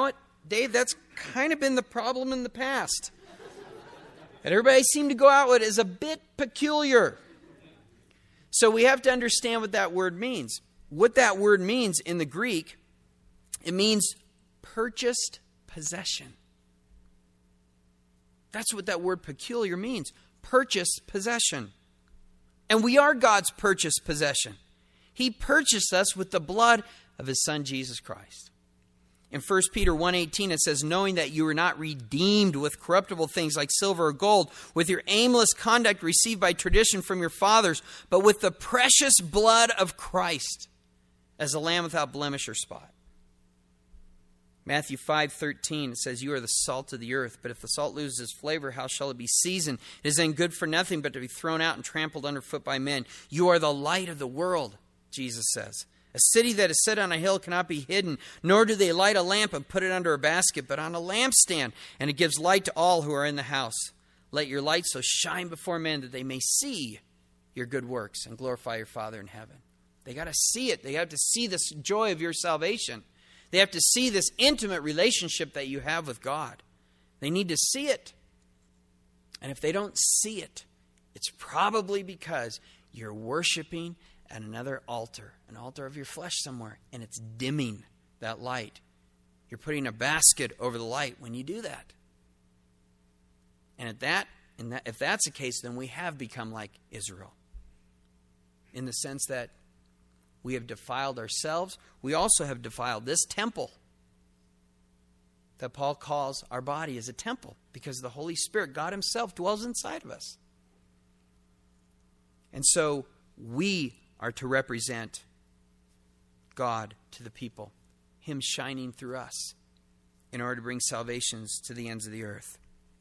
Dave, that's kind of been the problem in the past. That everybody seemed to go out with is a bit peculiar. So we have to understand what that word means. What that word means in the Greek, it means purchased possession. That's what that word peculiar means. Purchased possession. And we are God's purchased possession. He purchased us with the blood of His Son, Jesus Christ. In First Peter one eighteen, it says, knowing that you were not redeemed with corruptible things like silver or gold, with your aimless conduct received by tradition from your fathers, but with the precious blood of Christ, as a lamb without blemish or spot. Matthew five thirteen, it says, you are the salt of the earth, but if the salt loses its flavor, how shall it be seasoned? It is then good for nothing but to be thrown out and trampled underfoot by men. You are the light of the world, Jesus says. A city that is set on a hill cannot be hidden, nor do they light a lamp and put it under a basket, but on a lampstand, and it gives light to all who are in the house. Let your light so shine before men that they may see your good works and glorify your Father in heaven. They got to see it. They have to see this joy of your salvation. They have to see this intimate relationship that you have with God. They need to see it. And if they don't see it, it's probably because you're worshiping at another altar, an altar of your flesh somewhere, and it's dimming that light. You're putting a basket over the light when you do that. And at that, in that, if that's the case, then we have become like Israel. In the sense that we have defiled ourselves. We also have defiled this temple that Paul calls our body as a temple, because the Holy Spirit, God Himself, dwells inside of us. And so we are to represent God to the people, Him shining through us in order to bring salvations to the ends of the earth.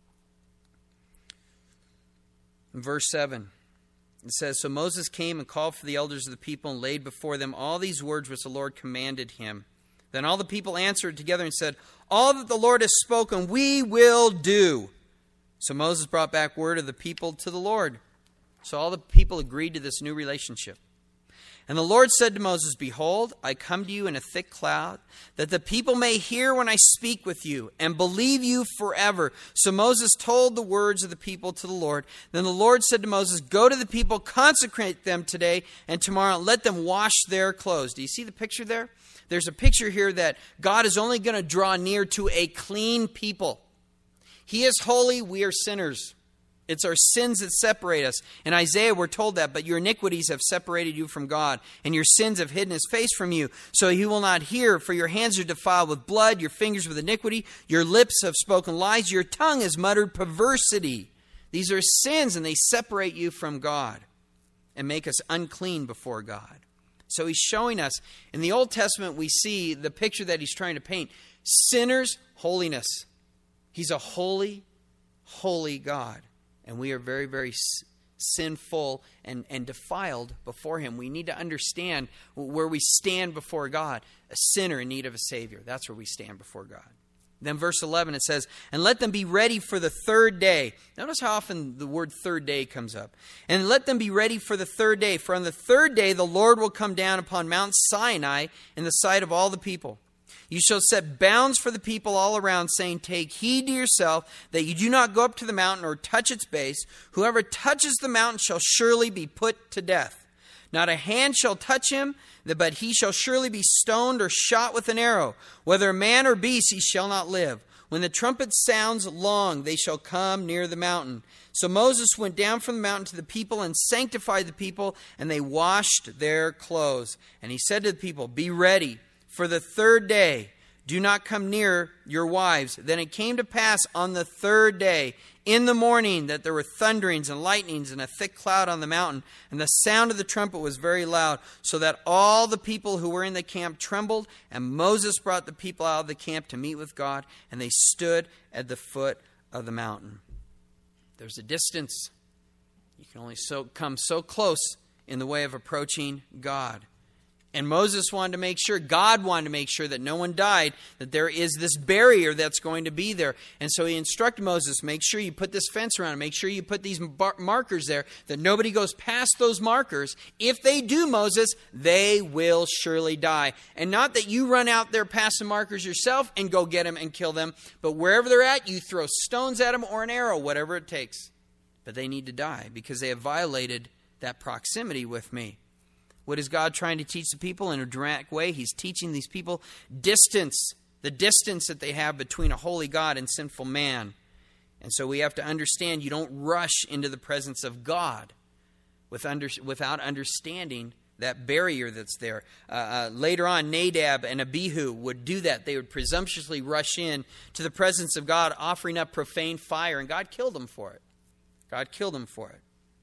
In verse seven, it says, so Moses came and called for the elders of the people and laid before them all these words which the Lord commanded him. Then all the people answered together and said, all that the Lord has spoken we will do. So Moses brought back word of the people to the Lord. So all the people agreed to this new relationship. And the Lord said to Moses, behold, I come to you in a thick cloud, that the people may hear when I speak with you, and believe you forever. So Moses told the words of the people to the Lord. Then the Lord said to Moses, go to the people, consecrate them today and tomorrow, and let them wash their clothes. Do you see the picture there? There's a picture here that God is only going to draw near to a clean people. He is holy, we are sinners. It's our sins that separate us. In Isaiah, we're told that, but your iniquities have separated you from God, and your sins have hidden His face from you, so He will not hear. For your hands are defiled with blood, your fingers with iniquity, your lips have spoken lies, your tongue has muttered perversity. These are sins, and they separate you from God and make us unclean before God. So He's showing us, in the Old Testament, we see the picture that He's trying to paint. Sinners, holiness. He's a holy, holy God. And we are very, very sinful and, and defiled before Him. We need to understand where we stand before God. A sinner in need of a Savior. That's where we stand before God. Then verse eleven, it says, and let them be ready for the third day. Notice how often the word third day comes up. And let them be ready for the third day. For on the third day the Lord will come down upon Mount Sinai in the sight of all the people. You shall set bounds for the people all around, saying, take heed to yourself that you do not go up to the mountain or touch its base. Whoever touches the mountain shall surely be put to death. Not a hand shall touch him, but he shall surely be stoned or shot with an arrow. Whether man or beast, he shall not live. When the trumpet sounds long, they shall come near the mountain. So Moses went down from the mountain to the people and sanctified the people, and they washed their clothes. And he said to the people, be ready. For the third day, do not come near your wives. Then it came to pass on the third day, in the morning, that there were thunderings and lightnings and a thick cloud on the mountain. And the sound of the trumpet was very loud, so that all the people who were in the camp trembled. And Moses brought the people out of the camp to meet with God, and they stood at the foot of the mountain. There's a distance. You can only so come so close in the way of approaching God. And Moses wanted to make sure, God wanted to make sure that no one died, that there is this barrier that's going to be there. And so he instructed Moses, make sure you put this fence around, make sure you put these bar- markers there, that nobody goes past those markers. If they do, Moses, they will surely die. And not that you run out there past the markers yourself and go get them and kill them, but wherever they're at, you throw stones at them or an arrow, whatever it takes. But they need to die because they have violated that proximity with me. What is God trying to teach the people in a dramatic way? He's teaching these people distance, the distance that they have between a holy God and sinful man. And so we have to understand you don't rush into the presence of God with under, without understanding that barrier that's there. Uh, uh, later on, Nadab and Abihu would do that. They would presumptuously rush in to the presence of God, offering up profane fire, and God killed them for it. God killed them for it.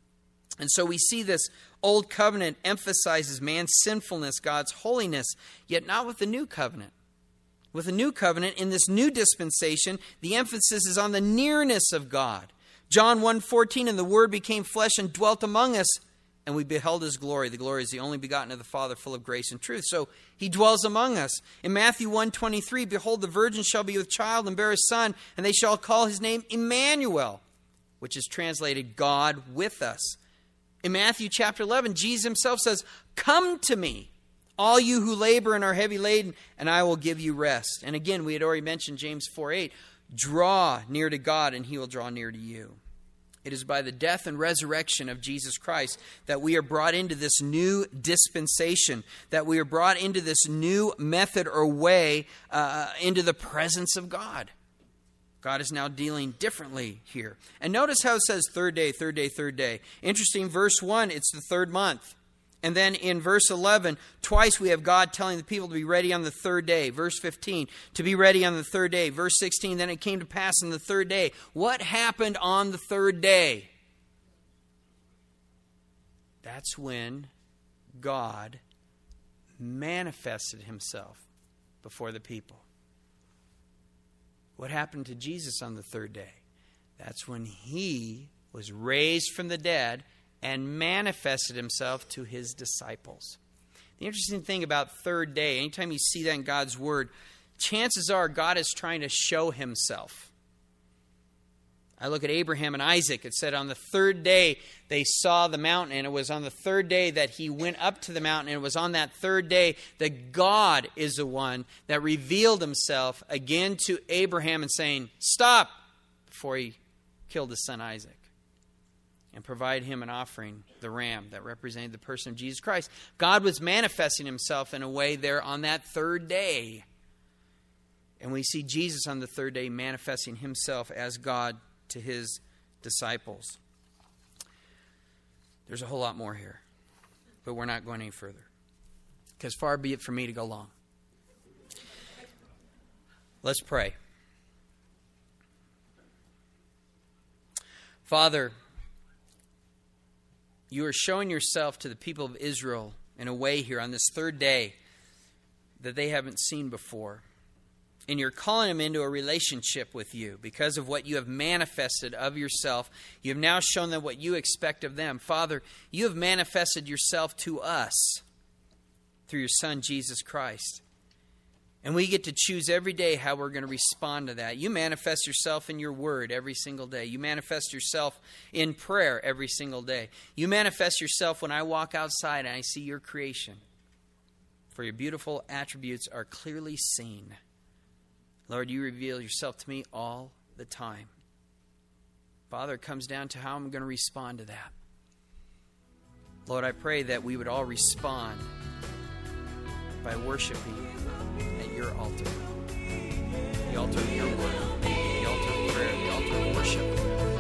And so we see this old covenant emphasizes man's sinfulness, God's holiness, yet not with the new covenant. With the new covenant, in this new dispensation, the emphasis is on the nearness of God. John one fourteen, and the Word became flesh and dwelt among us, and we beheld his glory. The glory is the only begotten of the Father, full of grace and truth. So he dwells among us. In Matthew one twenty-three, behold, the virgin shall be with child and bear a son, and they shall call his name Emmanuel, which is translated God with us. In Matthew chapter eleven, Jesus himself says, come to me, all you who labor and are heavy laden, and I will give you rest. And again, we had already mentioned James four eight, draw near to God and he will draw near to you. It is by the death and resurrection of Jesus Christ that we are brought into this new dispensation, that we are brought into this new method or way uh, into the presence of God. God is now dealing differently here. And notice how it says third day, third day, third day. Interesting, verse one, it's the third month. And then in verse eleven, twice we have God telling the people to be ready on the third day. Verse fifteen, to be ready on the third day. Verse sixteen, then it came to pass on the third day. What happened on the third day? That's when God manifested himself before the people. What happened to Jesus on the third day? That's when he was raised from the dead and manifested himself to his disciples. The interesting thing about third day, anytime you see that in God's word, chances are God is trying to show himself. I look at Abraham and Isaac. It said on the third day they saw the mountain, and it was on the third day that he went up to the mountain, and it was on that third day that God is the one that revealed himself again to Abraham and saying, stop, before he killed his son Isaac, and provide him an offering, the ram that represented the person of Jesus Christ. God was manifesting himself in a way there on that third day. And we see Jesus on the third day manifesting himself as God to his disciples. There's a whole lot more here, but we're not going any further, because far be it from me to go long. Let's pray. Father, you are showing yourself to the people of Israel in a way here on this third day that they haven't seen before. And you're calling them into a relationship with you because of what you have manifested of yourself. You have now shown them what you expect of them. Father, you have manifested yourself to us through your Son, Jesus Christ. And we get to choose every day how we're going to respond to that. You manifest yourself in your word every single day. You manifest yourself in prayer every single day. You manifest yourself when I walk outside and I see your creation. For your beautiful attributes are clearly seen. Lord, you reveal yourself to me all the time. Father, it comes down to how I'm going to respond to that. Lord, I pray that we would all respond by worshiping at your altar. The altar of your word, the altar of prayer, the altar of worship.